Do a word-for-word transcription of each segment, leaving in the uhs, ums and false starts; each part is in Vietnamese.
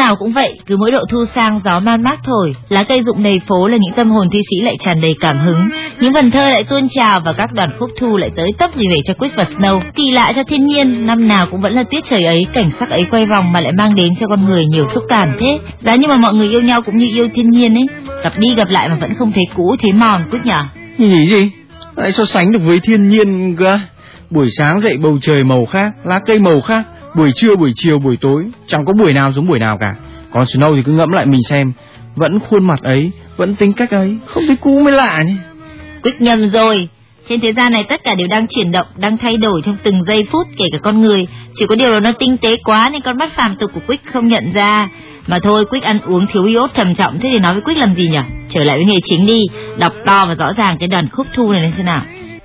nào cũng vậy, cứ mỗi độ thu sang gió man mát thổi, lá cây rụng đầy phố là những tâm hồn thi sĩ lại tràn đầy cảm hứng, những vần thơ lại tuôn trào và các đoàn khúc thu lại tới tấp gì về cho Quick và Snow. Kỳ lạ cho thiên nhiên, năm nào cũng vẫn là tiết trời ấy, cảnh sắc ấy quay vòng mà lại mang đến cho con người nhiều xúc cảm thế. Giá như mà mọi người yêu nhau cũng như yêu thiên nhiên ấy, gặp đi gặp lại mà vẫn không thấy cũ thấy mòn Quick nhở? Nghĩ gì? Lại so sánh được với thiên nhiên cơ? Buổi sáng dậy bầu trời màu khác, lá cây màu khác, buổi trưa, buổi chiều, buổi tối, chẳng có buổi nào giống buổi nào cả. Còn Snow thì cứ ngẫm lại mình xem, vẫn khuôn mặt ấy, vẫn tính cách ấy, không thấy cũ mới lạ nhỉ. Quick nhầm rồi. Trên thế gian này tất cả đều đang chuyển động, đang thay đổi trong từng giây phút, kể cả con người. Chỉ có điều là nó tinh tế quá nên con mắt phàm tục của Quick không nhận ra. Mà thôi, Quick ăn uống thiếu iốt trầm trọng, thế thì nói với Quick làm gì nhỉ? Trở lại với nghề chính đi, đọc to và rõ ràng cái đoàn khúc thu này lên thế nào.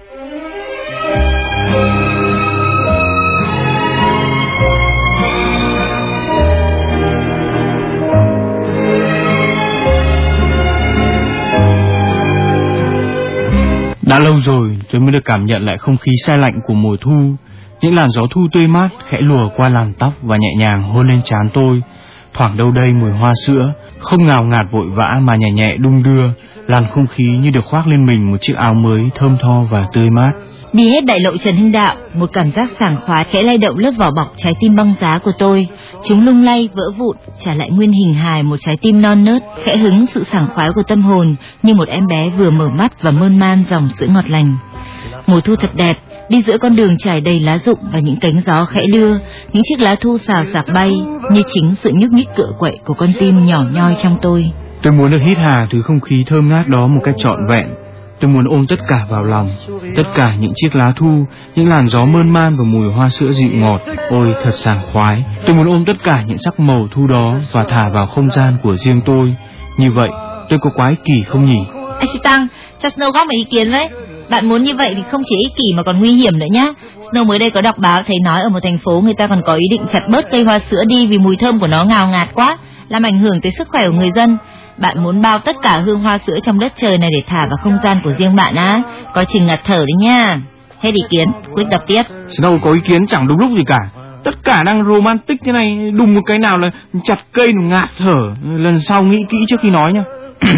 Đã lâu rồi tôi mới được cảm nhận lại không khí se lạnh của mùa thu. Những làn gió thu tươi mát khẽ lùa qua làn tóc và nhẹ nhàng hôn lên trán tôi. Thoảng đâu đây mùi hoa sữa, không ngào ngạt vội vã mà nhẹ nhẹ đung đưa, làn không khí như được khoác lên mình một chiếc áo mới thơm tho và tươi mát. Đi hết đại lộ Trần Hưng Đạo, một cảm giác sảng khoái khẽ lay động lớp vỏ bọc trái tim băng giá của tôi. Chúng lung lay vỡ vụn, trả lại nguyên hình hài một trái tim non nớt, khẽ hứng sự sảng khoái của tâm hồn như một em bé vừa mở mắt và mơn man dòng sữa ngọt lành. Mùa thu thật đẹp, đi giữa con đường trải đầy lá rụng và những cánh gió khẽ đưa, những chiếc lá thu xào xạc bay như chính sự nhúc nhích cựa quậy của con tim nhỏ nhoi trong tôi. Tôi muốn được hít hà thứ không khí thơm ngát đó một cách trọn vẹn. Tôi muốn ôm tất cả vào lòng, tất cả những chiếc lá thu, những làn gió mơn man và mùi hoa sữa dịu ngọt. Ôi thật sảng khoái. Tôi muốn ôm tất cả những sắc màu thu đó và thả vào không gian của riêng tôi. Như vậy tôi có quá ích kỷ không nhỉ? Anh Sĩ Tăng, cho Snow góp một ý kiến với. Bạn muốn như vậy thì không chỉ ích kỷ mà còn nguy hiểm nữa nhá. Snow mới đây có đọc báo thấy nói ở một thành phố người ta còn có ý định chặt bớt cây hoa sữa đi vì mùi thơm của nó ngào ngạt quá, làm ảnh hưởng tới sức khỏe của người dân. Bạn muốn bao tất cả hương hoa sữa trong đất trời này để thả vào không gian của riêng bạn á, có chừng ngạt thở đấy nha. Hết ý kiến, Quick đọc tiếp. Snow có ý kiến chẳng đúng lúc gì cả. Tất cả đang romantic thế này, đùng một cái nào là chặt cây nó ngạt thở. Lần sau nghĩ kỹ trước khi nói nhá.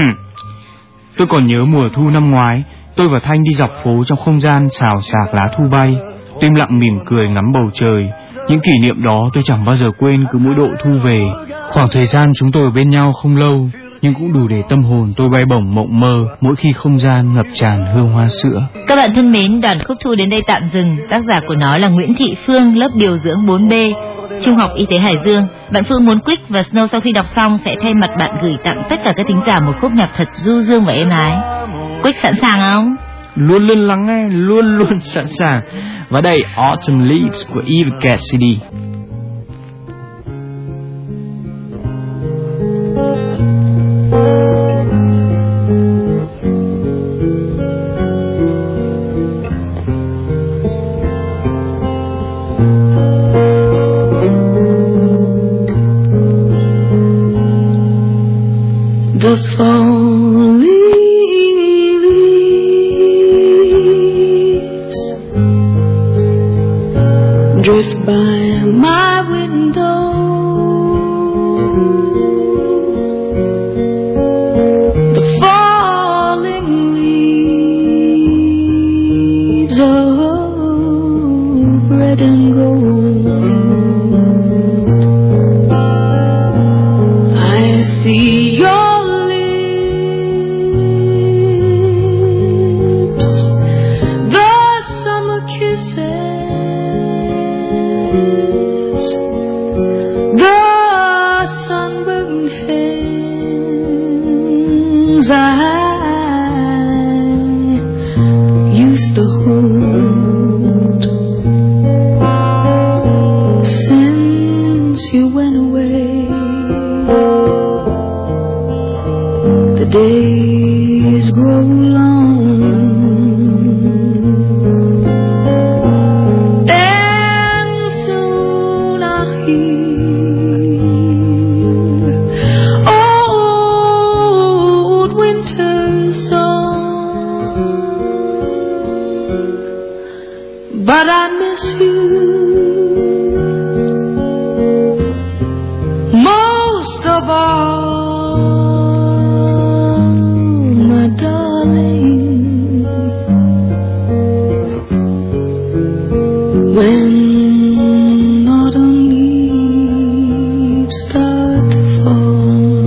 Tôi còn nhớ mùa thu năm ngoái, tôi và Thanh đi dọc phố trong không gian xào xạc lá thu bay. Tôi im lặng mỉm cười ngắm bầu trời. Những kỷ niệm đó tôi chẳng bao giờ quên cứ mỗi độ thu về. Khoảng thời gian chúng tôi ở bên nhau không lâu, nhưng cũng đủ để tâm hồn tôi bay bổng mộng mơ mỗi khi không gian ngập tràn hương hoa sữa. Các bạn thân mến, đoàn khúc thu đến đây tạm dừng. Tác giả của nó là Nguyễn Thị Phương, lớp điều dưỡng bốn B, Trung học Y tế Hải Dương. Bạn Phương muốn Quick và Snow sau khi đọc xong sẽ thay mặt bạn gửi tặng tất cả các thính giả một khúc nhạc thật du dương và êm ái. Quick sẵn sàng không? Luôn luôn lắng nghe, luôn luôn sẵn sàng. Và đây Autumn Leaves của Eva Cassidy. The falling leaves drift by my window. The falling leaves of red and gold. I see your I used to hold. Since you went away, the days grow long. And soon I'll hear but I miss you most when autumn leaves start to fall.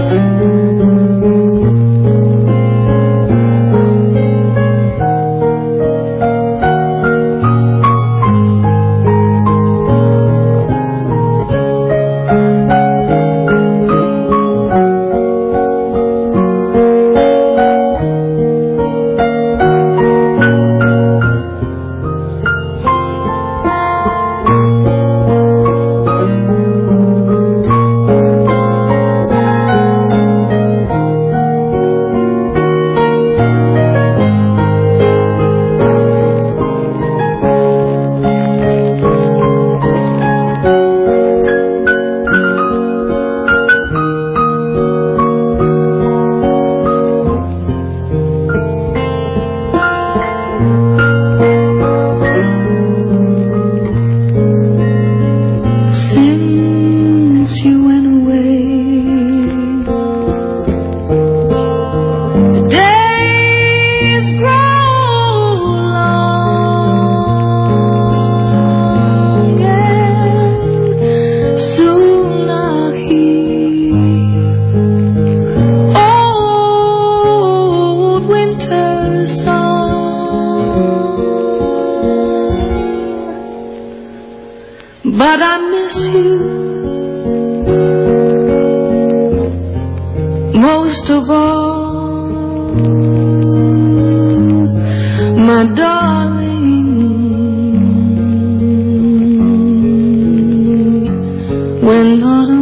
But I miss you most of all, my darling. When autumn